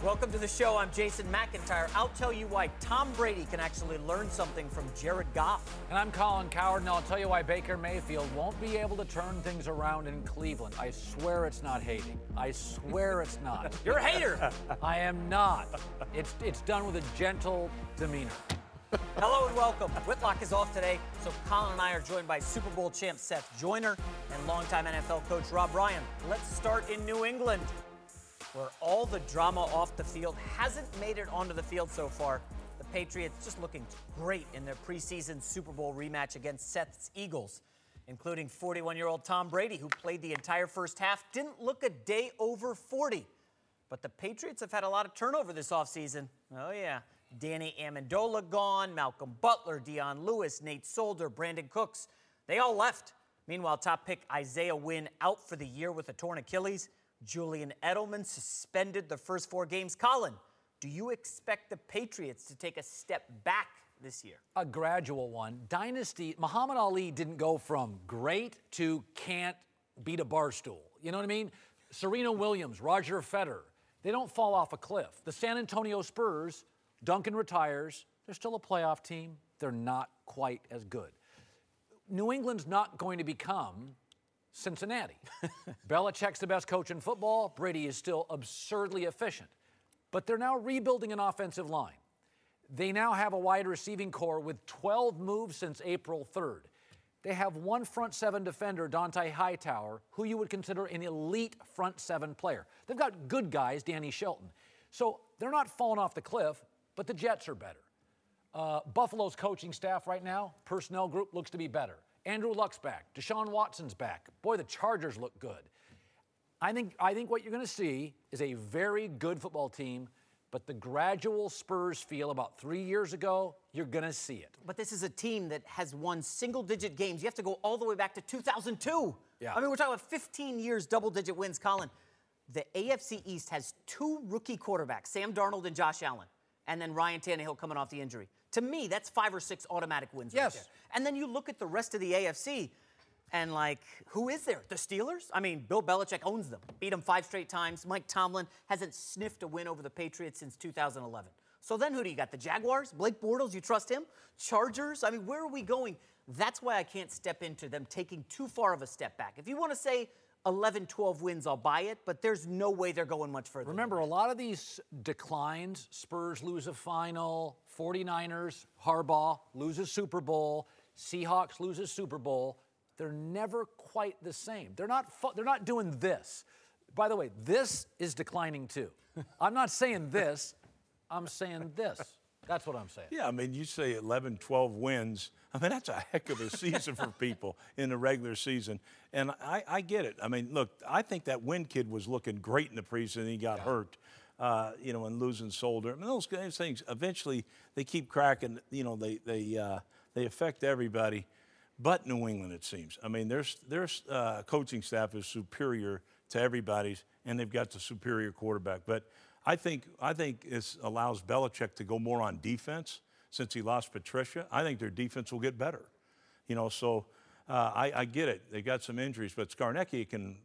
Welcome to the show. I'm Jason McIntyre. I'll tell you why Tom Brady can actually learn something from Jared Goff. And I'm Colin Cowherd, and I'll tell you why Baker Mayfield won't be able to turn things around in Cleveland. I swear it's not hating. I swear it's not. You're a hater. I am not. It's done with a gentle demeanor. Hello and welcome. Whitlock is off today, so Colin and I are joined by Super Bowl champ Seth Joyner and longtime NFL coach Rob Ryan. Let's start in New England, where all the drama off the field hasn't made it onto the field so far. The Patriots just looking great in their preseason Super Bowl rematch against Seth's Eagles, including 41-year-old Tom Brady, who played the entire first half, didn't look a day over 40. But the Patriots have had a lot of turnover this offseason. Oh, yeah. Danny Amendola gone, Malcolm Butler, Dion Lewis, Nate Solder, Brandon Cooks. They all left. Meanwhile, top pick Isaiah Wynn out for the year with a torn Achilles. Julian Edelman suspended the first 4 games. Colin, do you expect the Patriots to take a step back this year? A gradual one. Dynasty, Muhammad Ali didn't go from great to can't beat a bar stool. You know what I mean? Serena Williams, Roger Federer, they don't fall off a cliff. The San Antonio Spurs, Duncan retires. They're still a playoff team. They're not quite as good. New England's not going to become Cincinnati. Belichick's the best coach in football. Brady is still absurdly efficient. But they're now rebuilding an offensive line. They now have a wide receiving core with 12 moves since April 3rd. They have one front 7 defender, Dante Hightower, who you would consider an elite front 7 player. They've got good guys, Danny Shelton. So they're not falling off the cliff, but the Jets are better. Buffalo's coaching staff right now, personnel group, looks to be better. Andrew Luck's back. Deshaun Watson's back. Boy, the Chargers look good. I think what you're going to see is a very good football team, but the gradual Spurs feel about 3 years ago, you're going to see it. But this is a team that has won single-digit games. You have to go all the way back to 2002. Yeah. I mean, we're talking about 15 years, double-digit wins. Colin, the AFC East has 2 rookie quarterbacks, Sam Darnold and Josh Allen, and then Ryan Tannehill coming off the injury. To me, that's 5 or 6 automatic wins right there. And then you look at the rest of the AFC, and, like, who is there? The Steelers? I mean, Bill Belichick owns them. Beat them 5 straight times. Mike Tomlin hasn't sniffed a win over the Patriots since 2011. So then who do you got? The Jaguars? Blake Bortles, you trust him? Chargers? I mean, where are we going? That's why I can't step into them taking too far of a step back. If you want to say 11, 12 wins, I'll buy it, but there's no way they're going much further. Remember, a lot of these declines, Spurs lose a final, 49ers, Harbaugh loses Super Bowl, Seahawks loses Super Bowl. They're never quite the same. They're not doing this. By the way, this is declining too. I'm not saying this. I'm saying this. That's what I'm saying. Yeah, I mean, you say 11, 12 wins. I mean, that's a heck of a season for people in the regular season. And I get it. I mean, look, I think that Wynn kid was looking great in the preseason, and he got hurt, and losing Solder. I mean, those things, eventually they keep cracking. You know, they affect everybody. But New England, it seems. I mean, their coaching staff is superior to everybody's, and they've got the superior quarterback. But I think it allows Belichick to go more on defense since he lost Patricia. I think their defense will get better. You know, so I get it. They got some injuries, but Skarnecki can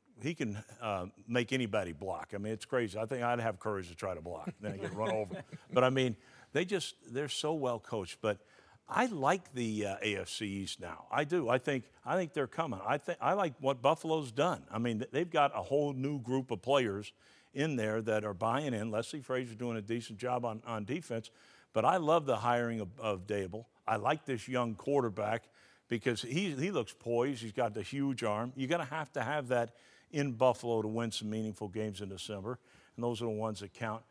make anybody block. I mean, it's crazy. I think I'd have courage to try to block. Then I get run over. But I mean, they're so well coached. But I like the AFC East now. I do. I think they're coming. I like what Buffalo's done. I mean, they've got a whole new group of players in there that are buying in. Leslie Frazier's doing a decent job on defense. But I love the hiring of Dable. I like this young quarterback because he looks poised. He's got the huge arm. You're going to have that in Buffalo to win some meaningful games in December, and those are the ones that count.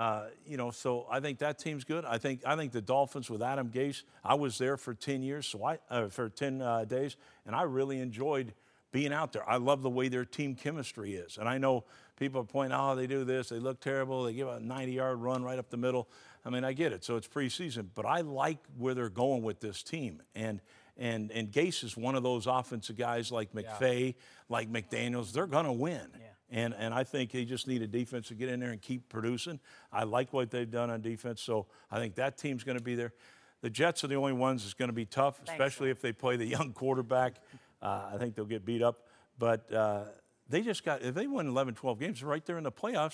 So I think that team's good. I think the Dolphins with Adam Gase. I was there for 10 years, for 10 days, and I really enjoyed being out there. I love the way their team chemistry is, and I know people are pointing, they do this, they look terrible, they give a 90-yard run right up the middle. I mean, I get it. So it's preseason, but I like where they're going with this team, and Gase is one of those offensive guys like McVay, like McDaniels. They're going to win. Yeah. And I think they just need a defense to get in there and keep producing. I like what they've done on defense, so I think that team's going to be there. The Jets are the only ones that's going to be tough, especially if they play the young quarterback. I think they'll get beat up. But if they win 11, 12 games, they're right there in the playoffs.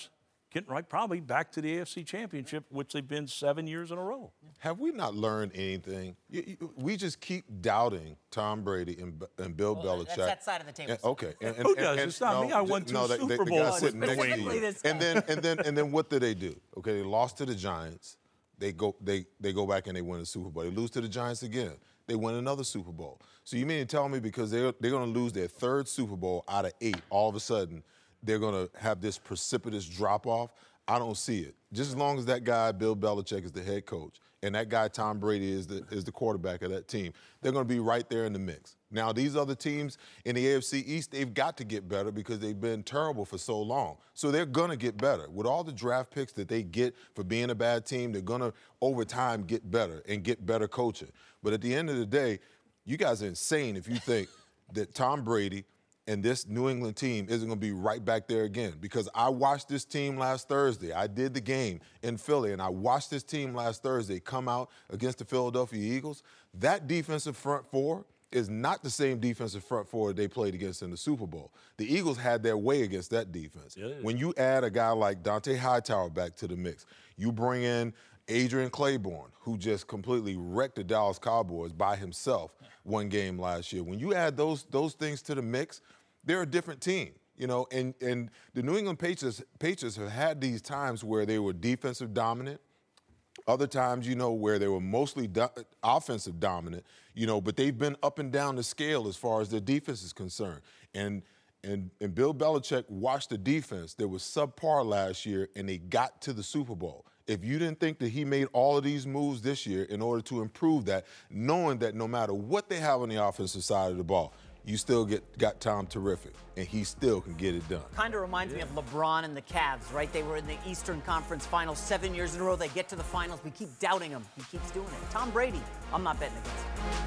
getting right probably back to the AFC Championship, which they've been 7 years in a row. Have we not learned anything? We just keep doubting Tom Brady and Bill Belichick. That's that side of the table. Okay. Who does? It's not me. I won two Super the guy Bowls sitting with next New to you. England. And then what do? Okay, they lost to the Giants. They go back and they win the Super Bowl. They lose to the Giants again. They win another Super Bowl. So you mean to tell me because they're going to lose their third Super Bowl out of 8, all of a sudden they're going to have this precipitous drop-off? I don't see it. Just as long as that guy, Bill Belichick, is the head coach, and that guy, Tom Brady, is the quarterback of that team, they're going to be right there in the mix. Now, these other teams in the AFC East, they've got to get better because they've been terrible for so long. So they're going to get better. With all the draft picks that they get for being a bad team, they're going to, over time, get better and get better coaching. But at the end of the day, you guys are insane if you think that Tom Brady and this New England team isn't going to be right back there again. Because I watched this team last Thursday. I did the game in Philly, and I watched this team last Thursday come out against the Philadelphia Eagles. That defensive front four is not the same defensive front four they played against in the Super Bowl. The Eagles had their way against that defense. Yeah. When you add a guy like Dante Hightower back to the mix, you bring in Adrian Claiborne, who just completely wrecked the Dallas Cowboys by himself one game last year. When you add those things to the mix, they're a different team, you know. And the New England Patriots have had these times where they were defensive dominant, other times, you know, where they were mostly offensive dominant, you know, but they've been up and down the scale as far as their defense is concerned. And Bill Belichick watched the defense that was subpar last year, and they got to the Super Bowl. If you didn't think that he made all of these moves this year in order to improve that, knowing that no matter what they have on the offensive side of the ball, you still got Tom terrific, and he still can get it done. Kind of reminds me of LeBron and the Cavs, right? They were in the Eastern Conference Finals 7 years in a row. They get to the finals. We keep doubting him. He keeps doing it. Tom Brady, I'm not betting against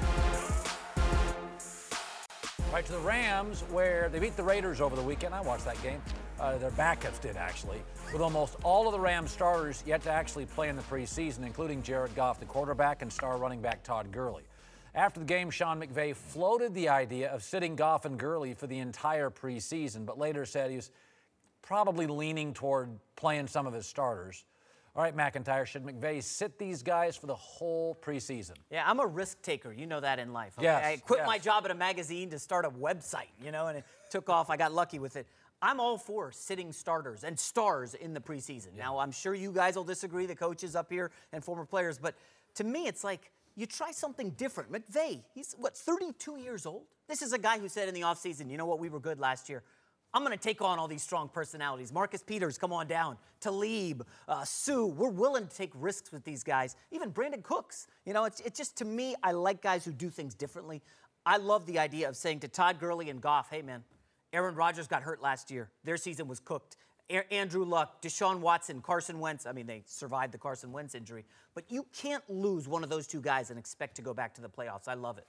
him. Right to the Rams, where they beat the Raiders over the weekend. I watched that game. Their backups did, actually, with almost all of the Rams starters yet to actually play in the preseason, including Jared Goff, the quarterback, and star running back Todd Gurley. After the game, Sean McVay floated the idea of sitting Goff and Gurley for the entire preseason, but later said he was probably leaning toward playing some of his starters. All right, McIntyre, should McVay sit these guys for the whole preseason? Yeah, I'm a risk taker. You know that in life. Okay? Yes, I quit my job at a magazine to start a website, you know, and it took off. I got lucky with it. I'm all for sitting starters and stars in the preseason. Yeah. Now, I'm sure you guys will disagree, the coaches up here and former players, but to me, it's like, you try something different. McVay, he's, 32 years old? This is a guy who said in the offseason, you know what, we were good last year. I'm going to take on all these strong personalities. Marcus Peters, come on down. Talib, Sue, we're willing to take risks with these guys. Even Brandon Cooks. You know, it's just, to me, I like guys who do things differently. I love the idea of saying to Todd Gurley and Goff, hey, man, Aaron Rodgers got hurt last year. Their season was cooked. Andrew Luck, Deshaun Watson, Carson Wentz. I mean, they survived the Carson Wentz injury. But you can't lose one of those two guys and expect to go back to the playoffs. I love it.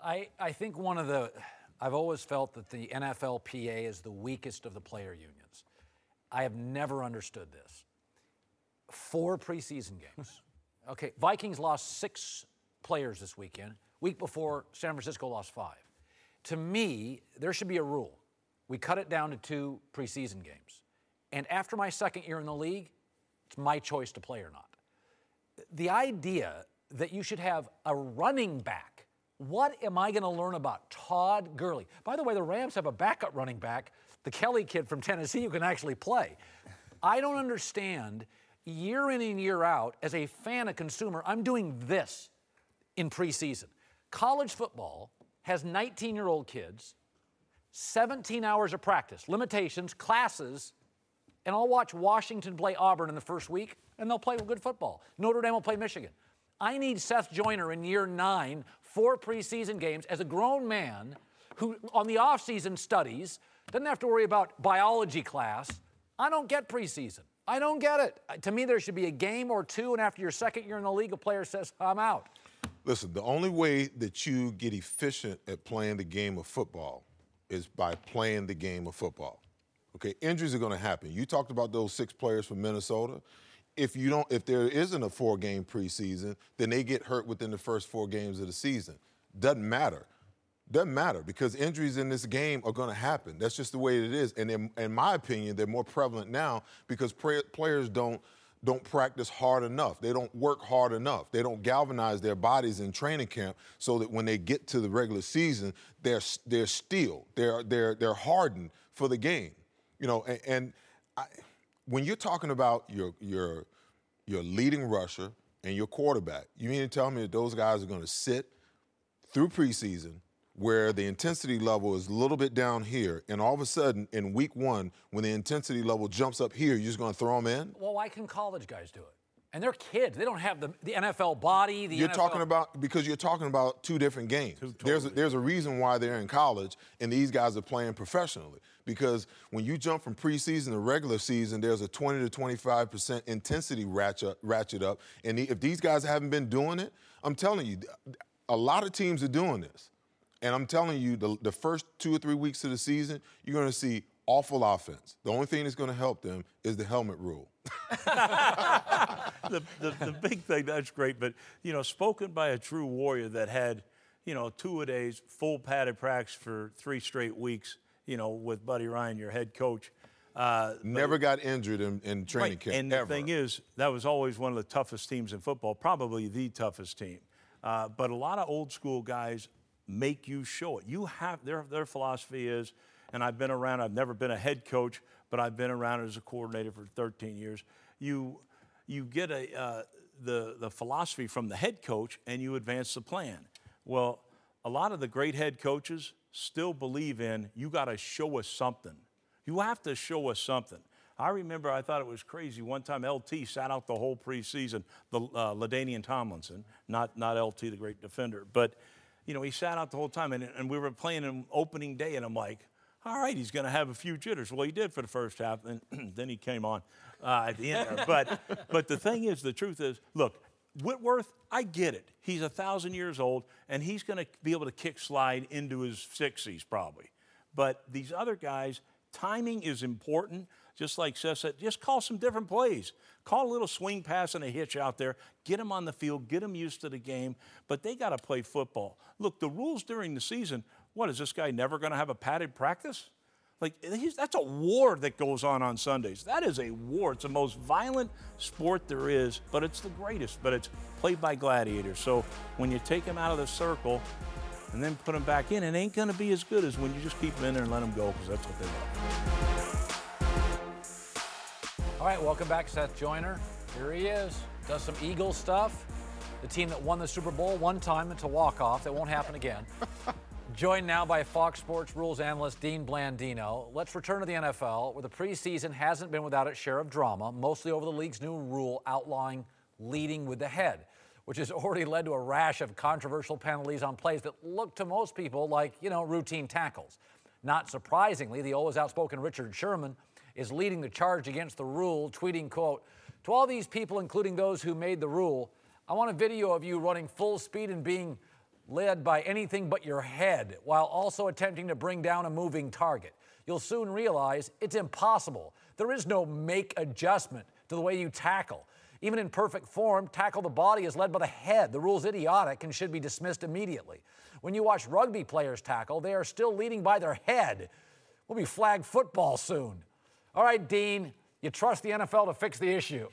I think I've always felt that the NFLPA is the weakest of the player unions. I have never understood this. 4 preseason games. Okay, Vikings lost 6 players this weekend. Week before, San Francisco lost 5. To me, there should be a rule. We cut it down to 2 preseason games. And after my second year in the league, it's my choice to play or not. The idea that you should have a running back, what am I going to learn about Todd Gurley? By the way, the Rams have a backup running back, the Kelly kid from Tennessee, who can actually play. I don't understand, year in and year out, as a fan, a consumer, I'm doing this in preseason. College football has 19-year-old kids, 17 hours of practice, limitations, classes, and I'll watch Washington play Auburn in the first week, and they'll play good football. Notre Dame will play Michigan. I need Seth Joyner in year 9, 4 preseason games, as a grown man who, on the offseason, studies, doesn't have to worry about biology class. I don't get preseason. I don't get it. To me, there should be a game or 2, and after your second year in the league, a player says, I'm out. Listen, the only way that you get efficient at playing the game of football is by playing the game of football. Okay, injuries are going to happen. You talked about those 6 players from Minnesota. If there isn't a 4-game preseason, then they get hurt within the first 4 games of the season. Doesn't matter. Doesn't matter because injuries in this game are going to happen. That's just the way it is. And in my opinion, they're more prevalent now because players don't practice hard enough. They don't work hard enough. They don't galvanize their bodies in training camp so that when they get to the regular season, they're steel. They're hardened for the game. You know, when you're talking about your leading rusher and your quarterback, you mean to tell me that those guys are going to sit through preseason where the intensity level is a little bit down here, and all of a sudden in week 1, when the intensity level jumps up here, you're just going to throw them in? Well, why can college guys do it? And they're kids. They don't have the NFL body. You're talking about two different games. There's a reason why they're in college and these guys are playing professionally. Because when you jump from preseason to regular season, there's a 20 to 25% intensity ratchet up. And if these guys haven't been doing it, I'm telling you, a lot of teams are doing this. And I'm telling you, the first 2 or 3 weeks of the season, you're going to see awful offense. The only thing that's going to help them is the helmet rule. the big thing, that's great, but, you know, spoken by a true warrior that had, you know, 2-a-days, full padded practice for 3 straight weeks, you know, with Buddy Ryan, your head coach. Never got injured in training camp, and ever. The thing is, that was always one of the toughest teams in football, probably the toughest team. But a lot of old school guys make you show it. You have their philosophy is, and I've been around, I've never been a head coach, but I've been around as a coordinator for 13 years. You get the philosophy from the head coach and you advance the plan. Well, a lot of the great head coaches still believe in you got to show us something. You have to show us something. I remember I thought it was crazy. One time LT sat out the whole preseason, the LaDainian Tomlinson, not LT, the great defender, but you know, he sat out the whole time, and we were playing him opening day, and I'm like, all right, he's going to have a few jitters. Well, he did for the first half, and then he came on at the end there. But the thing is, the truth is, look, Whitworth, I get it. He's 1,000 years old, and he's going to be able to kick slide into his 60s probably. But these other guys, timing is important. Just like Seth said, just call some different plays. Call a little swing pass and a hitch out there. Get them on the field. Get them used to the game. But they got to play football. Look, the rules during the season, what, is this guy never going to have a padded practice? Like, that's a war that goes on Sundays. That is a war. It's the most violent sport there is, but it's the greatest. But it's played by gladiators. So when you take them out of the circle and then put them back in, it ain't going to be as good as when you just keep them in there and let them go, because that's what they love. All right, welcome back, Seth Joyner. Here he is. Does some Eagles stuff. The team that won the Super Bowl one time into walk-off. That won't happen again. Joined now by Fox Sports rules analyst Dean Blandino. Let's return to the NFL, where the preseason hasn't been without its share of drama, mostly over the league's new rule outlawing leading with the head, which has already led to a rash of controversial penalties on plays that look to most people like, you know, routine tackles. Not surprisingly, the always outspoken Richard Sherman is leading the charge against the rule, tweeting, quote, "To all these people, including those who made the rule, I want a video of you running full speed and being led by anything but your head while also attempting to bring down a moving target. You'll soon realize it's impossible. There is no make adjustment to the way you tackle. Even in perfect form, tackle the body is led by the head. The rule's idiotic and should be dismissed immediately. When you watch rugby players tackle, they are still leading by their head. We'll be flag football soon." All right, Dean, you trust the NFL to fix the issue.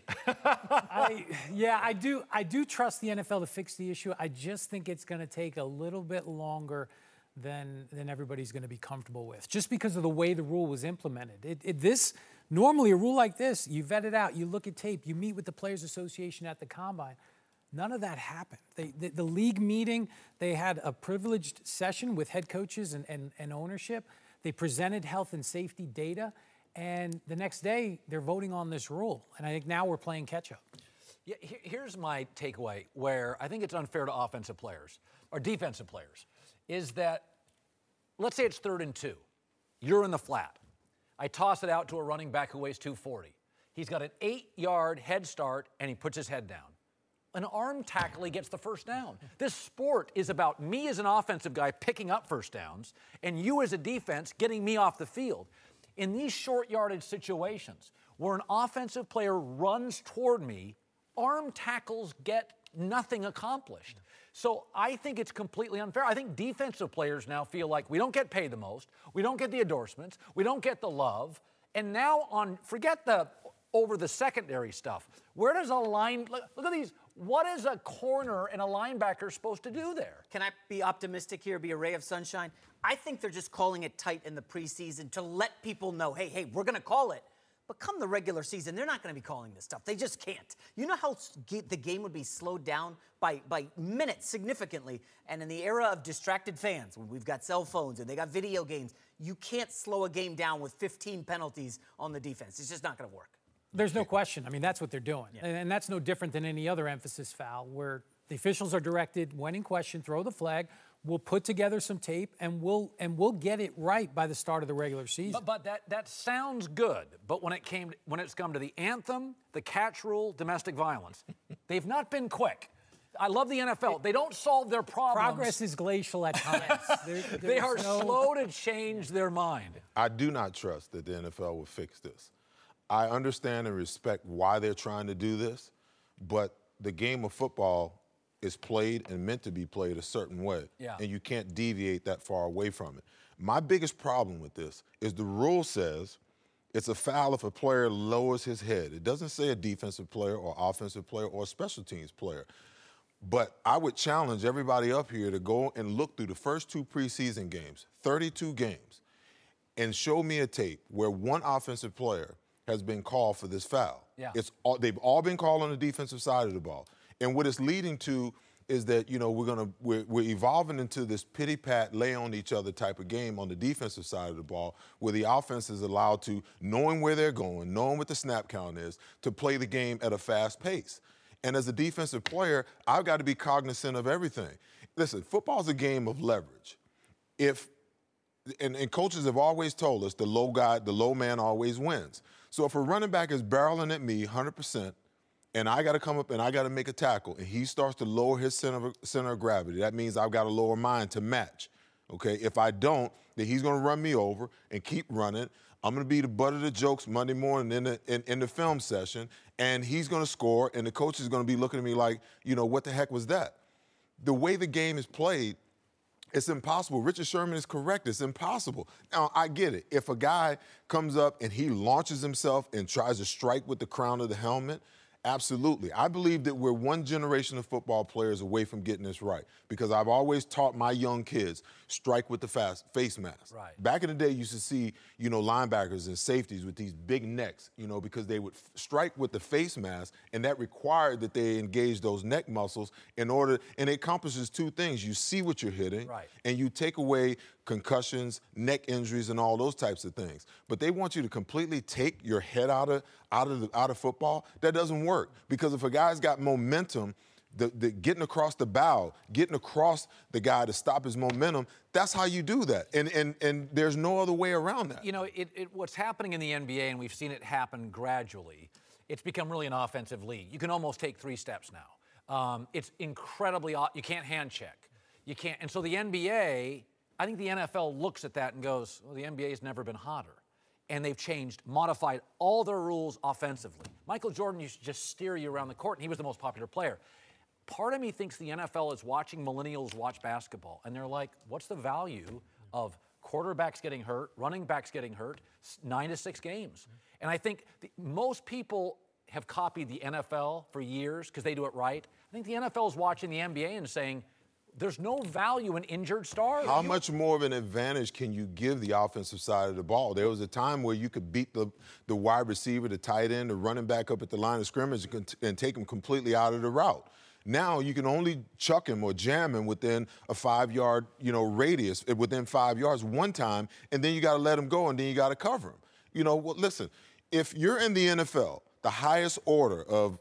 I do trust the NFL to fix the issue. I just think it's going to take a little bit longer than everybody's going to be comfortable with, just because of the way the rule was implemented. Normally, a rule like this, you vet it out, you look at tape, you meet with the Players Association at the Combine. None of that happened. The league meeting, they had a privileged session with head coaches and ownership. They presented health and safety data. And the next day, they're voting on this rule. And I think now we're playing catch-up. Yeah, here's my takeaway, where I think it's unfair to offensive players, or defensive players, is that, let's say it's 3rd and 2. You're in the flat. I toss it out to a running back who weighs 240. He's got an 8-yard head start, and he puts his head down. An arm tackle, he gets the first down. This sport is about me as an offensive guy picking up first downs, and you as a defense getting me off the field. In these short yardage situations where an offensive player runs toward me, arm tackles get nothing accomplished. So I think it's completely unfair. I think defensive players now feel like we don't get paid the most, we don't get the endorsements, we don't get the love, and now forget the over the secondary stuff. Where does a line, look at these, what is a corner and a linebacker supposed to do there? Can I be optimistic here, be a ray of sunshine? I think they're just calling it tight in the preseason to let people know, hey, we're going to call it. But come the regular season, they're not going to be calling this stuff. They just can't. You know how the game would be slowed down by minutes significantly? And in the era of distracted fans, when we've got cell phones and they got video games, you can't slow a game down with 15 penalties on the defense. It's just not going to work. There's no question. I mean, that's what they're doing. Yeah. And that's no different than any other emphasis foul where the officials are directed, when in question, throw the flag. We'll put together some tape, and we'll get it right by the start of the regular season. But that sounds good. But when it's come to the anthem, the catch rule, domestic violence, they've not been quick. I love the NFL. They don't solve their problems. Progress is glacial at times. They are slow to change their mind. I do not trust that the NFL will fix this. I understand and respect why they're trying to do this, but the game of football is played and meant to be played a certain way, and you can't deviate that far away from it. My biggest problem with this is the rule says it's a foul if a player lowers his head. It doesn't say a defensive player or offensive player or a special teams player. But I would challenge everybody up here to go and look through the first 2 preseason games, 32 games, and show me a tape where one offensive player has been called for this foul. Yeah. They've all been called on the defensive side of the ball. And what it's leading to is that, we're evolving into this pity-pat, lay on each other type of game on the defensive side of the ball, where the offense is allowed to, knowing where they're going, knowing what the snap count is, to play the game at a fast pace. And as a defensive player, I've got to be cognizant of everything. Listen, football's a game of leverage. And coaches have always told us the low man always wins. So if a running back is barreling at me 100%, and I got to come up and I got to make a tackle, and he starts to lower his center of gravity, that means I've got to lower mine to match. Okay? If I don't, then he's going to run me over and keep running. I'm going to be the butt of the jokes Monday morning in the film session, and he's going to score, and the coach is going to be looking at me like, what the heck was that? The way the game is played, it's impossible. Richard Sherman is correct. It's impossible. Now, I get it. If a guy comes up and he launches himself and tries to strike with the crown of the helmet, absolutely. I believe that we're one generation of football players away from getting this right, because I've always taught my young kids, strike with the face mask. Right. Back in the day, you used to see, linebackers and safeties with these big necks, because they would strike with the face mask, and that required that they engage those neck muscles and it accomplishes 2 things. You see what you're hitting, right, and you take away concussions, neck injuries, and all those types of things. But they want you to completely take your head out of football. That doesn't work, because if a guy's got momentum, the getting across the bow, getting across the guy to stop his momentum, that's how you do that. And there's no other way around that. What's happening in the NBA, and we've seen it happen gradually, it's become really an offensive league. You can almost take 3 steps now. It's incredibly, you can't hand check. You can't, and so the NBA, I think the NFL looks at that and goes, well, the NBA's never been hotter. And they've modified all their rules offensively. Michael Jordan used to just steer you around the court, and he was the most popular player. Part of me thinks the NFL is watching millennials watch basketball, and they're like, what's the value of quarterbacks getting hurt, running backs getting hurt, 9 to 6 games? And I think most people have copied the NFL for years because they do it right. I think the NFL is watching the NBA and saying, there's no value in injured stars. How much more of an advantage can you give the offensive side of the ball? There was a time where you could beat the wide receiver, the tight end, the running back up at the line of scrimmage and take him completely out of the route. Now you can only chuck him or jam him within a 5-yard, radius, within 5 yards one time, and then you got to let him go, and then you got to cover him. Listen, if you're in the NFL, the highest order of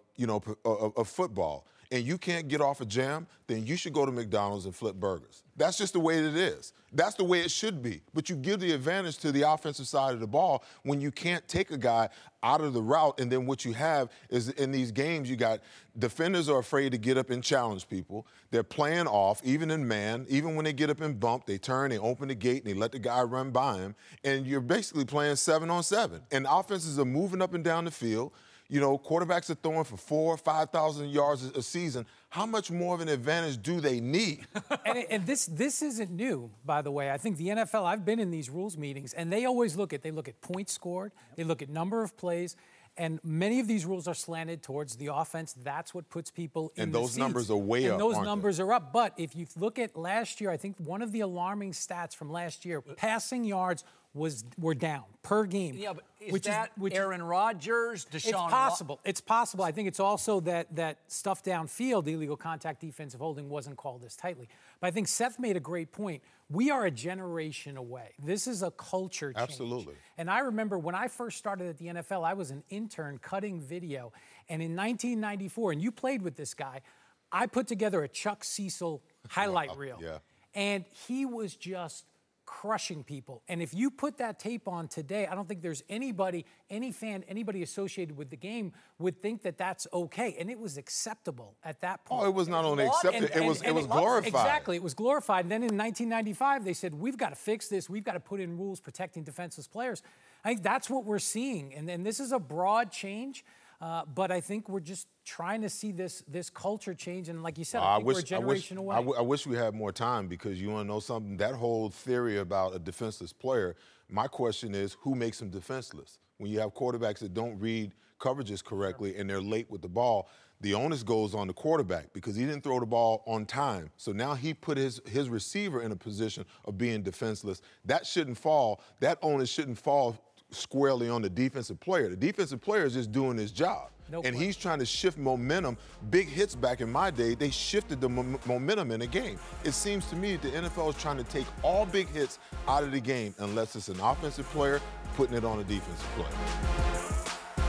football, and you can't get off a jam, then you should go to McDonald's and flip burgers. That's just the way it is. That's the way it should be. But you give the advantage to the offensive side of the ball when you can't take a guy out of the route, and then what you have is in these games, you got defenders are afraid to get up and challenge people. They're playing off, even in man. Even when they get up and bump, they turn, they open the gate, and they let the guy run by him. And you're basically playing 7-on-7. And offenses are moving up and down the field. You know, quarterbacks are throwing for 4,000 or 5,000 yards a season. How much more of an advantage do they need? And this isn't new, by the way. I think the NFL, I've been in these rules meetings, and they always look at points scored, they look at number of plays, and many of these rules are slanted towards the offense. That's what puts people in and the those seats. numbers are way up. And those aren't numbers they? are up. But if you look at last year, I think one of the alarming stats from last year, passing yards were down per game. Yeah, but is Aaron Rodgers, Deshaun? It's possible. It's possible. I think it's also that stuff downfield, the illegal contact defensive holding, wasn't called as tightly. But I think Seth made a great point. We are a generation away. This is a culture change. Absolutely. And I remember when I first started at the NFL, I was an intern cutting video. And in 1994, and you played with this guy, I put together a Chuck Cecil highlight reel. Yeah. And he was just crushing people. And if you put that tape on today, I don't think there's anybody, any fan, anybody associated with the game would think that that's okay. And it was acceptable at that point. Oh, it was not only accepted, it was glorified. Exactly, it was glorified. And then in 1995, they said, we've got to fix this. We've got to put in rules protecting defenseless players. I think that's what we're seeing. And this is a broad change. But I think we're just trying to see this culture change. And like you said, I think we're a generation away. I wish we had more time, because you want to know something? That whole theory about a defenseless player, my question is, who makes them defenseless? When you have quarterbacks that don't read coverages correctly and they're late with the ball, the onus goes on the quarterback because he didn't throw the ball on time. So now he put his receiver in a position of being defenseless. That shouldn't fall. That onus shouldn't fall squarely on the defensive player. The defensive player is just doing his job. And he's trying to shift momentum. Big hits back in my day, they shifted the momentum in the game. It seems to me that the NFL is trying to take all big hits out of the game unless it's an offensive player putting it on a defensive player.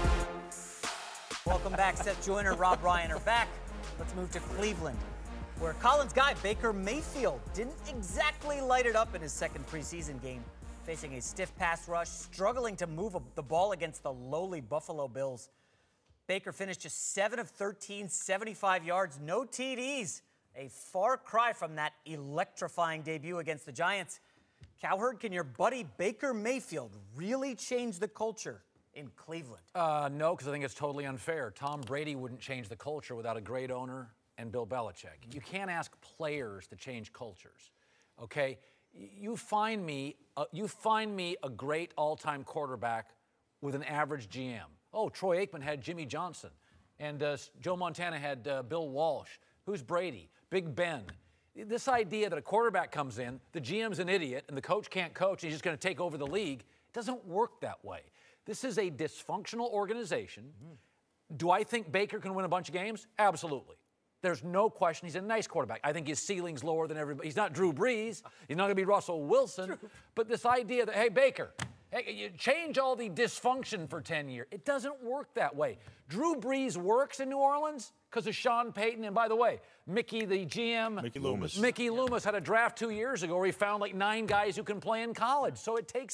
Welcome back. Seth Joyner, Rob Ryan are back. Let's move to Cleveland, where Collins' guy, Baker Mayfield, didn't exactly light it up in his second preseason game, facing a stiff pass rush, struggling to move the ball against the lowly Buffalo Bills. Baker finished just 7 of 13, 75 yards, no TDs. A far cry from that electrifying debut against the Giants. Cowherd, can your buddy Baker Mayfield really change the culture in Cleveland? No, because I think it's totally unfair. Tom Brady wouldn't change the culture without a great owner and Bill Belichick. You can't ask players to change cultures, okay? You find me a great all-time quarterback with an average GM. Oh, Troy Aikman had Jimmy Johnson, and Joe Montana had Bill Walsh. Who's Brady? Big Ben. This idea that a quarterback comes in, the GM's an idiot, and the coach can't coach, and he's just going to take over the league, it doesn't work that way. This is a dysfunctional organization. Do I think Baker can win a bunch of games? Absolutely. There's no question. He's a nice quarterback. I think his ceiling's lower than everybody. He's not Drew Brees. He's not going to be Russell Wilson. True. But this idea that, hey, Baker, hey, you change all the dysfunction for 10 years. It doesn't work that way. Drew Brees works in New Orleans because of Sean Payton. And by the way, Mickey, the GM, Mickey Loomis had a draft 2 years ago where he found like 9 guys who can play in college. So it takes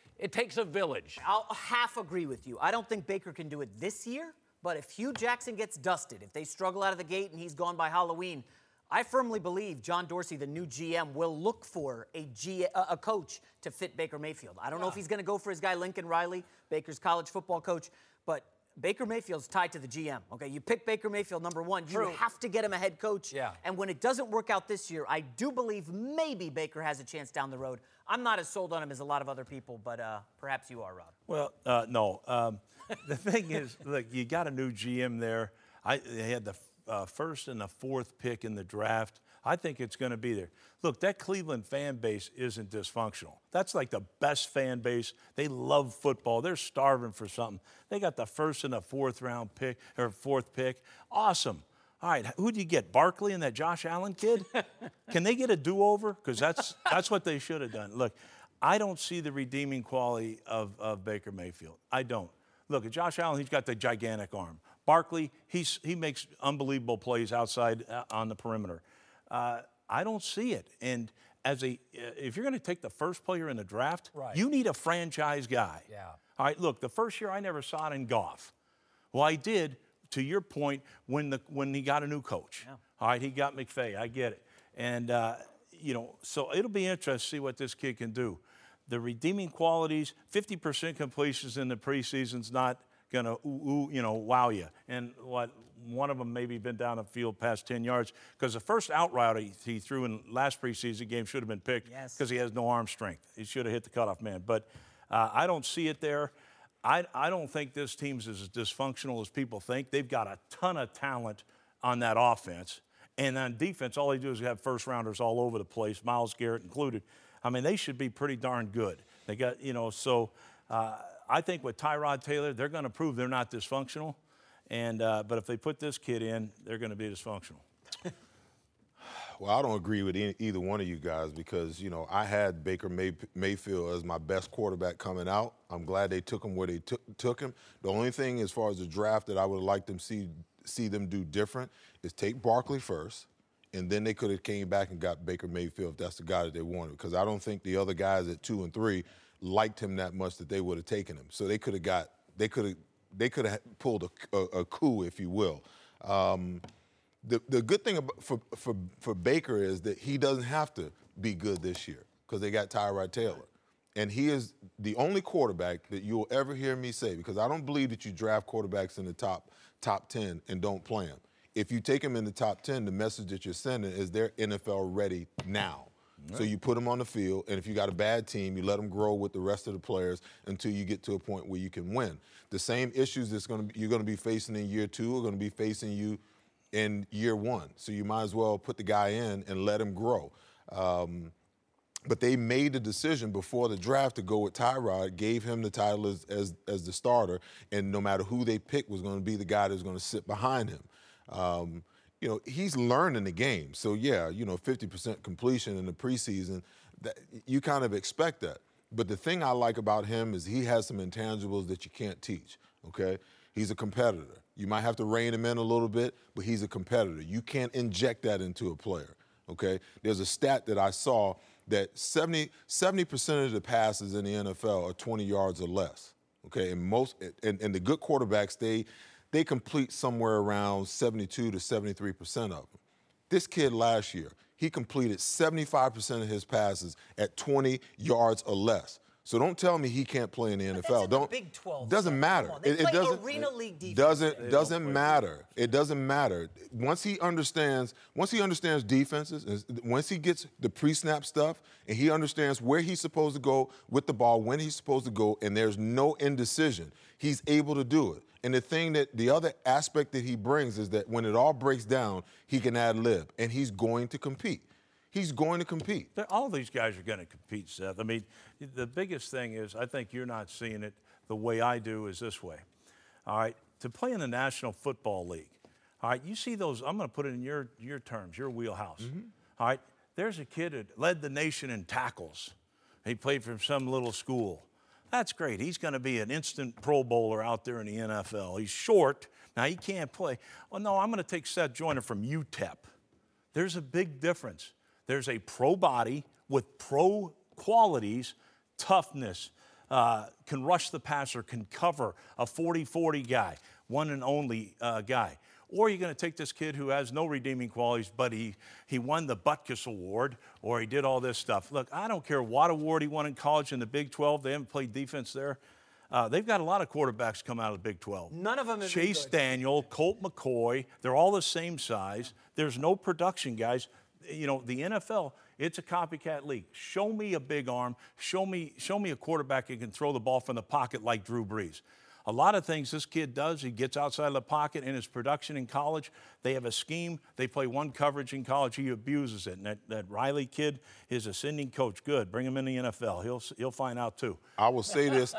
a village. I'll half agree with you. I don't think Baker can do it this year. But if Hugh Jackson gets dusted, if they struggle out of the gate and he's gone by Halloween, I firmly believe John Dorsey, the new GM, will look for a coach to fit Baker Mayfield. I don't know if he's going to go for his guy Lincoln Riley, Baker's college football coach, but Baker Mayfield's tied to the GM. Okay, you pick Baker Mayfield, number one. You have to get him a head coach. Yeah. And when it doesn't work out this year, I do believe maybe Baker has a chance down the road. I'm not as sold on him as a lot of other people, but perhaps you are, Rob. Well, no. The thing is, look, you got a new GM there. They had the first and the fourth pick in the draft. I think it's going to be there. Look, that Cleveland fan base isn't dysfunctional. That's like the best fan base. They love football. They're starving for something. They got the first and the fourth pick. Awesome. All right, who do you get? Barkley and that Josh Allen kid? Can they get a do-over? Because that's what they should have done. Look, I don't see the redeeming quality of Baker Mayfield. I don't. Look, at Josh Allen, he's got the gigantic arm. Barkley, he makes unbelievable plays outside on the perimeter. I don't see it. And if you're going to take the first player in the draft, you need a franchise guy. Yeah. All right, look, the first year I never saw it in Goff. Well, I did, to your point, when he got a new coach. Yeah. All right, he got McVay. I get it. And, so it'll be interesting to see what this kid can do. The redeeming qualities, 50% completions in the preseason's not gonna wow you. And one of them maybe been down the field past 10 yards because the first out route he threw in last preseason game should have been picked because he has no arm strength. He should have hit the cutoff man. But I don't see it there. I don't think this team's as dysfunctional as people think. They've got a ton of talent on that offense. And on defense, all they do is have first-rounders all over the place, Myles Garrett included. I mean, they should be pretty darn good. They got, so I think with Tyrod Taylor, they're going to prove they're not dysfunctional. And but if they put this kid in, they're going to be dysfunctional. Well, I don't agree with either one of you guys because, I had Baker Mayfield as my best quarterback coming out. I'm glad they took him where they took him. The only thing as far as the draft that I would like them see them do different is take Barkley first, and then they could have came back and got Baker Mayfield if that's the guy that they wanted because I don't think the other guys at 2 and 3 liked him that much that they would have taken him. So they could have pulled a coup, if you will. The good thing for Baker is that he doesn't have to be good this year because they got Tyrod Taylor. And he is the only quarterback that you'll ever hear me say, because I don't believe that you draft quarterbacks in the top 10 and don't play them. If you take them in the top 10, the message that you're sending is they're NFL ready now. Right. So you put them on the field, and if you got a bad team, you let them grow with the rest of the players until you get to a point where you can win. The same issues you're going to be facing in year 2 are going to be facing you in year 1. So you might as well put the guy in and let him grow. But they made the decision before the draft to go with Tyrod, gave him the title as the starter, and no matter who they picked was going to be the guy that's going to sit behind him. He's learning the game. So, 50% completion in the preseason, you kind of expect that. But the thing I like about him is he has some intangibles that you can't teach, okay? He's a competitor. You might have to rein him in a little bit, but he's a competitor. You can't inject that into a player, okay? There's a stat that I saw that 70% of the passes in the NFL are 20 yards or less, okay? And the good quarterbacks, they complete somewhere around 72 to 73% of them. This kid last year, he completed 75% of his passes at 20 yards or less. So don't tell me he can't play in the NFL. That's in the Big 12. Doesn't matter. They play Arena League defense. Doesn't matter. It doesn't matter. Once he understands defenses, once he gets the pre-snap stuff, and he understands where he's supposed to go with the ball, when he's supposed to go, and there's no indecision, he's able to do it. And the other aspect that he brings is that when it all breaks down, he can ad-lib, and he's going to compete. He's going to compete. All of these guys are going to compete, Seth. I mean, the biggest thing is, I think you're not seeing it the way I do, is this way. All right, to play in the National Football League, all right, you see those, I'm going to put it in your terms, your wheelhouse. Mm-hmm. All right, there's a kid that led the nation in tackles. He played for some little school. That's great. He's going to be an instant Pro Bowler out there in the NFL. He's short. Now, he can't play. Well, no, I'm going to take Seth Joyner from UTEP. There's a big difference. There's a pro body with pro qualities, toughness, can rush the passer, can cover, a 40-40 guy, one and only guy. Or you're going to take this kid who has no redeeming qualities, but he won the Butkus Award, or he did all this stuff. Look, I don't care what award he won in college in the Big 12. They haven't played defense there. They've got a lot of quarterbacks come out of the Big 12. None of them have Chase Daniel, Colt McCoy, they're all the same size. There's no production, guys. The NFL, it's a copycat league. Show me a big arm. Show me a quarterback who can throw the ball from the pocket like Drew Brees. A lot of things this kid does, he gets outside of the pocket in his production in college. They have a scheme. They play one coverage in college. He abuses it. And that Riley kid is a sending coach. Good. Bring him in the NFL. He'll find out too. I will say this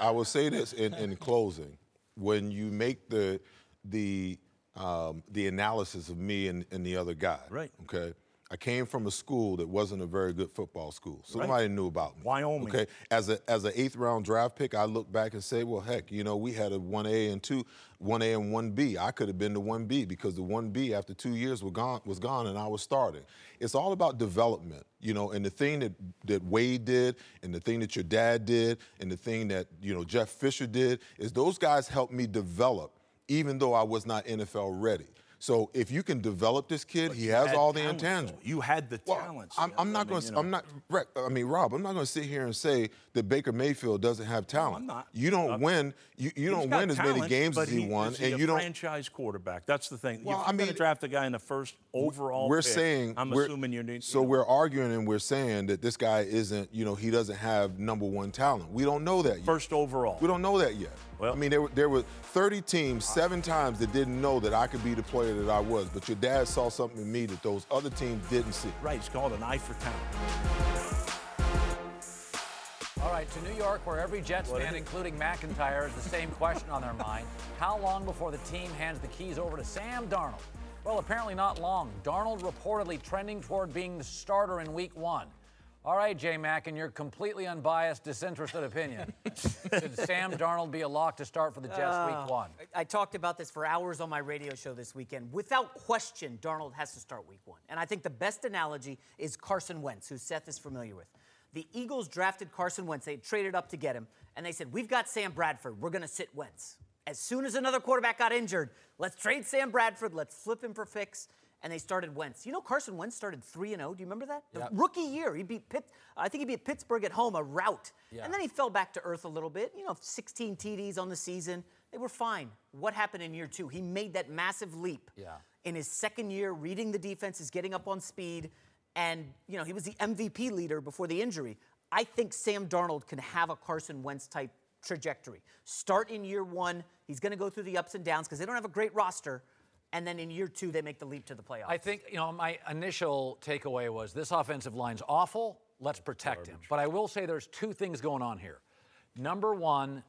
in closing. When you make the analysis of me and the other guy, right? Okay. I came from a school that wasn't a very good football school. So nobody knew about me. Wyoming. Okay. As an 8th round draft pick, I look back and say, well, heck, we had a 1A and 1B. I could have been the 1B because the 1B after 2 years was gone and I was starting. It's all about development, and the thing that Wade did and the thing that your dad did and the thing that, Jeff Fisher did is those guys helped me develop even though I was not NFL ready. So if you can develop this kid, he has all the intangibles. You had the talents. I'm not going to. I'm not. Rob, I'm not going to sit here and say that Baker Mayfield doesn't have talent. I'm not. You don't win. You don't win as many games as he won, and you don't. Franchise quarterback. That's the thing. Well, if you're going to draft a guy in the first overall we're pick, saying I'm assuming you need. So we're arguing and we're saying that this guy isn't. He doesn't have number one talent. We don't know that yet. First overall. We don't know that yet. Well, I mean, there were 30 teams, 7 times that didn't know that I could be the player that I was. But your dad saw something in me that those other teams didn't see. Right. It's called an eye for talent. All right, to New York, where every Jets fan, including McIntyre, has the same question on their mind. How long before the team hands the keys over to Sam Darnold? Well, apparently not long. Darnold reportedly trending toward being the starter in Week 1. All right, J. Mack, in your completely unbiased, disinterested opinion, should Sam Darnold be a lock to start for the Jets Week 1? I talked about this for hours on my radio show this weekend. Without question, Darnold has to start Week 1. And I think the best analogy is Carson Wentz, who Seth is familiar with. The Eagles drafted Carson Wentz. They traded up to get him, and they said, we've got Sam Bradford. We're going to sit Wentz. As soon as another quarterback got injured, let's trade Sam Bradford. Let's flip him for Fix. And they started Wentz. Carson Wentz started 3-0. Do you remember that? Yep. The rookie year, he beat I think he beat Pittsburgh at home, a rout. Yeah. And then he fell back to earth a little bit. 16 TDs on the season. They were fine. What happened in year 2? He made that massive leap. Yeah. In his second year, reading the defenses, getting up on speed. And, he was the MVP leader before the injury. I think Sam Darnold can have a Carson Wentz-type trajectory. Start in year 1. He's going to go through the ups and downs because they don't have a great roster. And then in year 2, they make the leap to the playoffs. I think, my initial takeaway was this offensive line's awful. Let's protect him. But I will say there's 2 things going on here. Number 1,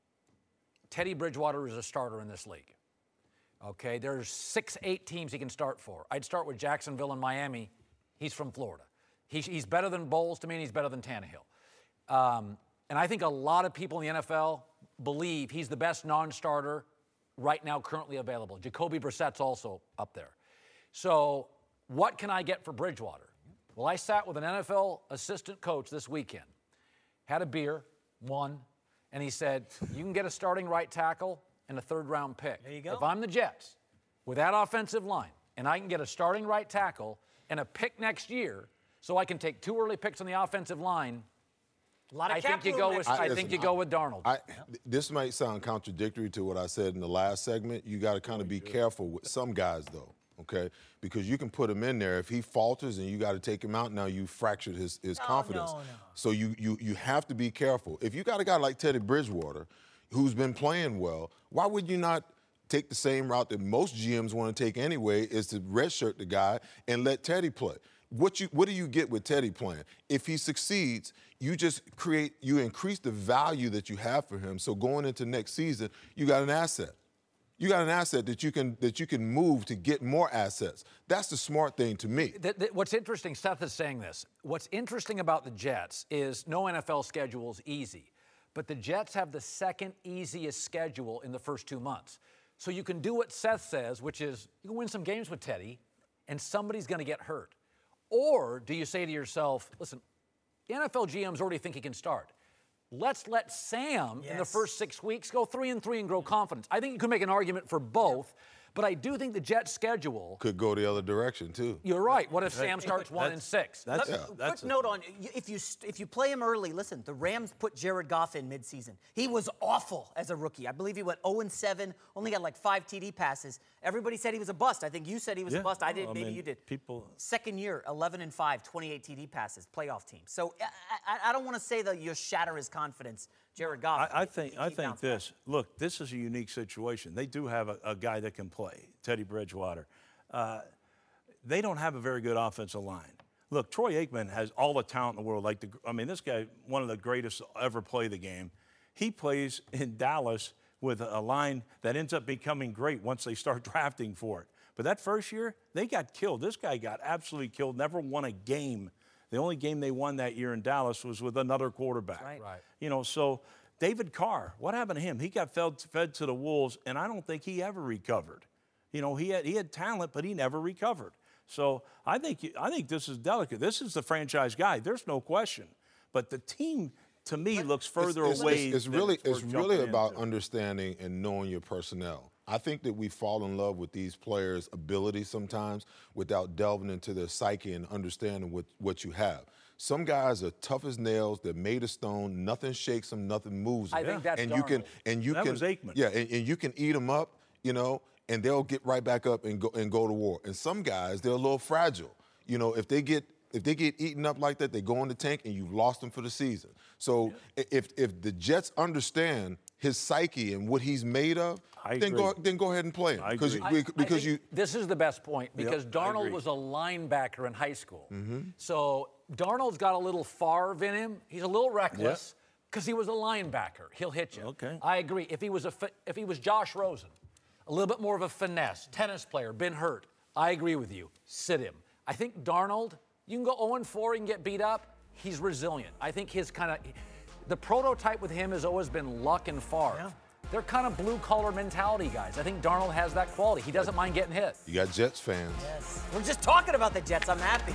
Teddy Bridgewater is a starter in this league. Okay, there's 6-8 teams he can start for. I'd start with Jacksonville and Miami. He's from Florida. He's better than Bowles to me, and he's better than Tannehill. And I think a lot of people in the NFL believe he's the best non-starter right now currently available. Jacoby Brissett's also up there. So what can I get for Bridgewater? Well, I sat with an NFL assistant coach this weekend, had a beer, won, and he said, you can get a starting right tackle and a 3rd-round pick. There you go. If I'm the Jets, with that offensive line, and I can get a starting right tackle and a pick next year, so I can take 2 early picks on the offensive line, I think you go with Darnold. This might sound contradictory to what I said in the last segment. You got to kind of be careful with some guys, though, okay? Because you can put him in there. If he falters and you got to take him out, now you fractured his confidence. No. So you have to be careful. If you got a guy like Teddy Bridgewater who's been playing well, why would you not take the same route that most GMs want to take anyway, is to redshirt the guy and let Teddy play? What do you get with Teddy playing? If he succeeds, you increase the value that you have for him. So going into next season, you got an asset. You got an asset that you can move to get more assets. That's the smart thing to me. What's interesting, Seth is saying this. What's interesting about the Jets is no NFL schedule is easy, but the Jets have the 2nd easiest schedule in the first 2 months. So you can do what Seth says, which is you can win some games with Teddy, and somebody's going to get hurt. Or do you say to yourself, listen, the NFL GMs already think he can start. Let's let Sam in the first 6 weeks go 3-3 and grow confidence. I think you could make an argument for both, but I do think the Jets' schedule could go the other direction too. You're right. What if Sam starts 1-6? Quick note on if you play him early. Listen, the Rams put Jared Goff in midseason. He was awful as a rookie. I believe he went 0-7, only got like 5 TD passes. Everybody said he was a bust. I think you said he was a bust. I did. Maybe you did. Second year, 11-5, 28 TD passes, playoff team. So I don't want to say that you shatter his confidence. Jared Goff. I think this. Look, this is a unique situation. They do have a guy that can play, Teddy Bridgewater. They don't have a very good offensive line. Look, Troy Aikman has all the talent in the world. This guy, one of the greatest to ever play the game. He plays in Dallas with a line that ends up becoming great once they start drafting for it. But that first year, they got killed. This guy got absolutely killed, never won a game. The only game they won that year in Dallas was with another quarterback. Right. So David Carr, what happened to him? He got fed to the wolves, and I don't think he ever recovered. He had talent, but he never recovered. So I think this is delicate. This is the franchise guy. There's no question. But the team, to me, looks further away. It's really about understanding and knowing your personnel. I think that we fall in love with these players' ability sometimes without delving into their psyche and understanding what you have. Some guys are tough as nails. They're made of stone. Nothing shakes them. Nothing moves them. I think that's and Darnold. That was Aikman. Yeah, and you can eat them up, and they'll get right back up and go to war. And some guys, they're a little fragile. If they get eaten up like that, they go in the tank and you've lost them for the season. So if the Jets understand his psyche and what he's made of, then go ahead and play him. Because this is the best point because Yep, Darnold was a linebacker in high school. Mm-hmm. So Darnold's got a little Favre in him. He's a little reckless because he was a linebacker. He'll hit you. Okay. I agree. If he was Josh Rosen, a little bit more of a finesse, tennis player, been hurt, I agree with you. Sit him. I think Darnold, you can go 0-4, you can get beat up. He's resilient. I think the prototype with him has always been Luck and Favre. Yeah. They're kind of blue-collar mentality guys. I think Darnold has that quality. He doesn't mind getting hit. you got Jets fans. Yes. We're just talking about the Jets. I'm happy.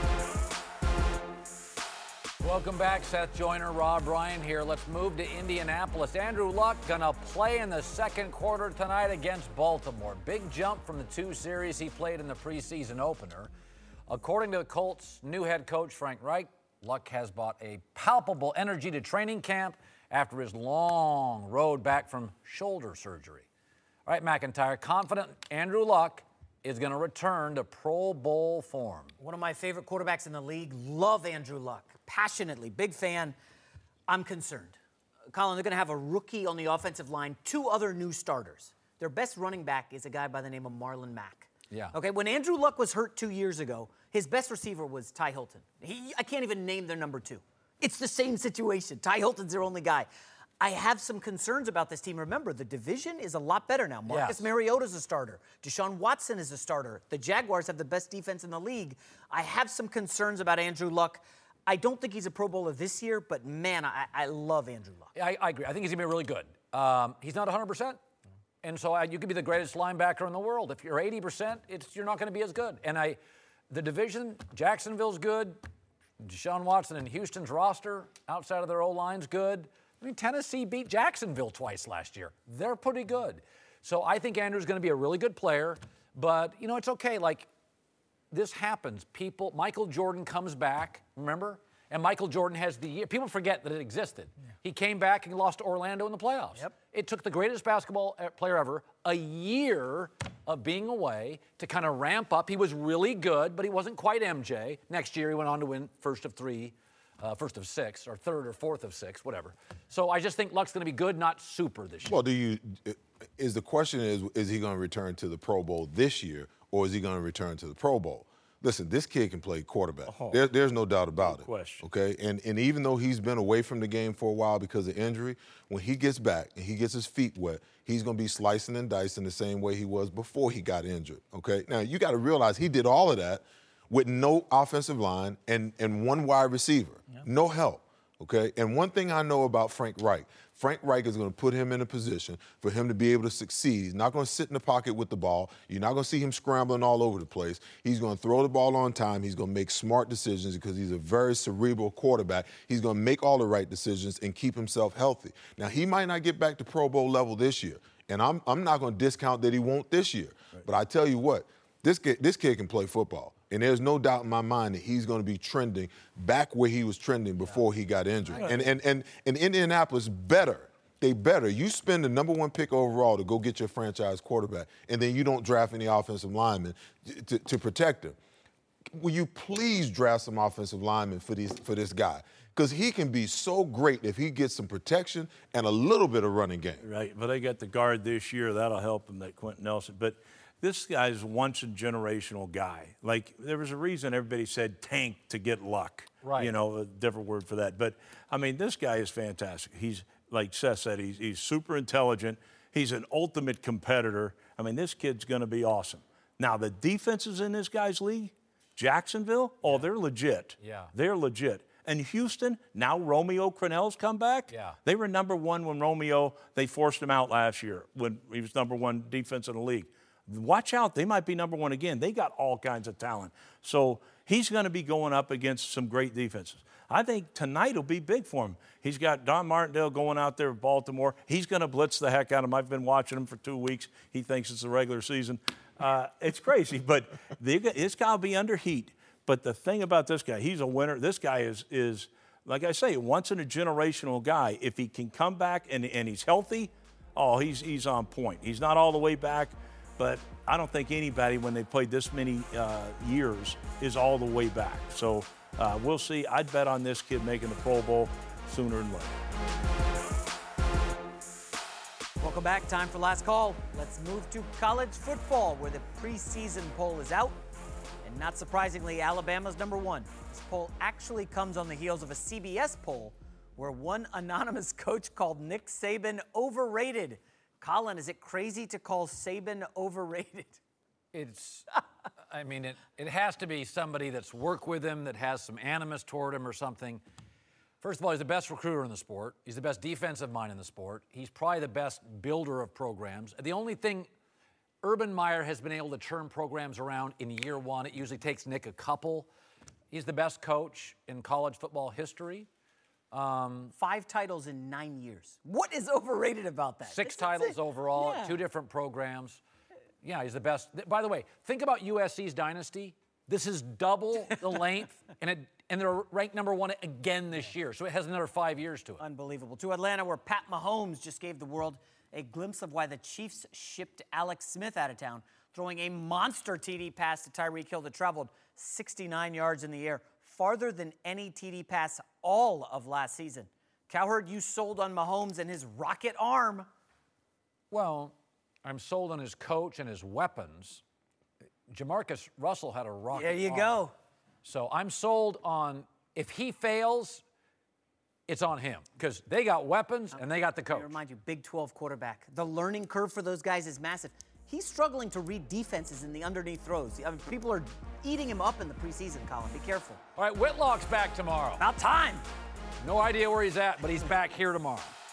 Welcome back, Seth Joyner, Rob Ryan here. Let's move to Indianapolis. Andrew Luck gonna play in the second quarter tonight against Baltimore. Big jump from the 2 series he played in the preseason opener. According to the Colts' new head coach, Frank Reich, Luck has brought a palpable energy to training camp after his long road back from shoulder surgery. All right, McIntyre, confident Andrew Luck is going to return to Pro Bowl form. One of my favorite quarterbacks in the league. Love Andrew Luck. Passionately. Big fan. I'm concerned. Colin, they're going to have a rookie on the offensive line, 2 other new starters. Their best running back is a guy by the name of Marlon Mack. Yeah. Okay, when Andrew Luck was hurt 2 years ago, his best receiver was Ty Hilton. I can't even name their number 2. It's the same situation. Ty Hilton's their only guy. I have some concerns about this team. Remember, the division is a lot better now. Marcus Mariota's a starter. Deshaun Watson is a starter. The Jaguars have the best defense in the league. I have some concerns about Andrew Luck. I don't think he's a Pro Bowler this year, but, man, I love Andrew Luck. I agree. I think he's going to be really good. He's not 100%. And so you could be the greatest linebacker in the world. If you're 80%, you're not going to be as good. And the division, Jacksonville's good. Deshaun Watson and Houston's roster outside of their O-line's good. I mean, Tennessee beat Jacksonville twice last year. They're pretty good. So I think Andrew's going to be a really good player. But, it's okay. Like, this happens. Michael Jordan comes back, remember? And Michael Jordan has the year. People forget that it existed. Yeah. He came back and lost to Orlando in the playoffs. Yep. It took the greatest basketball player ever a year of being away to kind of ramp up. He was really good, but he wasn't quite MJ. Next year, he went on to win first of 6, or third or fourth of 6, whatever. So I just think Luck's going to be good, not super this year. Well, the question is he going to return to the Pro Bowl this year, or is he going to return to the Pro Bowl? Listen, this kid can play quarterback. There's no doubt about it. Question. Okay, and even though he's been away from the game for a while because of injury, when he gets back and he gets his feet wet, he's going to be slicing and dicing the same way he was before he got injured. Okay, now you got to realize he did all of that with no offensive line and 1 wide receiver, no help. Okay, and one thing I know about Frank Reich is going to put him in a position for him to be able to succeed. He's not going to sit in the pocket with the ball. You're not going to see him scrambling all over the place. He's going to throw the ball on time. He's going to make smart decisions because he's a very cerebral quarterback. He's going to make all the right decisions and keep himself healthy. Now, he might not get back to Pro Bowl level this year, and I'm not going to discount that he won't this year. Right. But I tell you what, this kid can play football. And there's no doubt in my mind that he's going to be trending back where he was trending before he got injured. And Indianapolis they better. You spend the number 1 pick overall to go get your franchise quarterback, and then you don't draft any offensive linemen to protect him. Will you please draft some offensive linemen for this guy? Because he can be so great if he gets some protection and a little bit of running game. Right, but they got the guard this year. That'll help him, that Quentin Nelson. But this guy's once-a-generational guy. Like, there was a reason everybody said tank to get Luck. Right. A different word for that. But, I mean, this guy is fantastic. He's, like Seth said, he's super intelligent. He's an ultimate competitor. I mean, this kid's going to be awesome. Now, the defenses in this guy's league, Jacksonville, they're legit. Yeah. They're legit. And Houston, now Romeo Crennel's come back. Yeah. They were number 1 when they forced him out last year when he was number 1 defense in the league. Watch out, they might be number 1 again. They got all kinds of talent. So he's going to be going up against some great defenses. I think tonight will be big for him. He's got Don Martindale going out there with Baltimore. He's going to blitz the heck out of him. I've been watching him for 2 weeks. He thinks it's the regular season. It's crazy, but this guy will be under heat. But the thing about this guy, he's a winner. This guy is like I say, once in a generational guy. If he can come back and he's healthy, he's on point. He's not all the way back, but I don't think anybody, when they played this many years, is all the way back. So we'll see. I'd bet on this kid making the Pro Bowl sooner than later. Welcome back. Time for last call. Let's move to college football, where the preseason poll is out. And not surprisingly, Alabama's number one. This poll actually comes on the heels of a CBS poll where one anonymous coach called Nick Saban overrated. Colin, is it crazy to call Saban overrated? I mean, it has to be somebody that's worked with him, that has some animus toward him or something. First of all, he's the best recruiter in the sport. He's the best defensive mind in the sport. He's probably the best builder of programs. The only thing, Urban Meyer has been able to turn programs around in year one. It usually takes Nick a couple. He's the best coach in college football history. 5 titles in 9 years. What is overrated about that? 6 titles overall, Yeah. 2 different programs. Yeah, he's the best. By the way, think about USC's dynasty. This is double the length, and they're ranked number 1 again this year. So it has another 5 years to it. Unbelievable. To Atlanta, where Pat Mahomes just gave the world a glimpse of why the Chiefs shipped Alex Smith out of town, throwing a monster TD pass to Tyreek Hill that traveled 69 yards in the air, farther than any TD pass all of last season. Cowherd, you sold on Mahomes and his rocket arm. Well, I'm sold on his coach and his weapons. Jamarcus Russell had a rocket There you arm. go. So I'm sold on, if he fails, it's on him, because they got weapons and they got the coach. I remind you, Big 12 quarterback. The learning curve for those guys is massive. He's struggling to read defenses in the underneath throws. I mean, people are eating him up in the preseason, Colin. Be careful. All right, Whitlock's back tomorrow. About time. No idea where he's at, but he's back here tomorrow.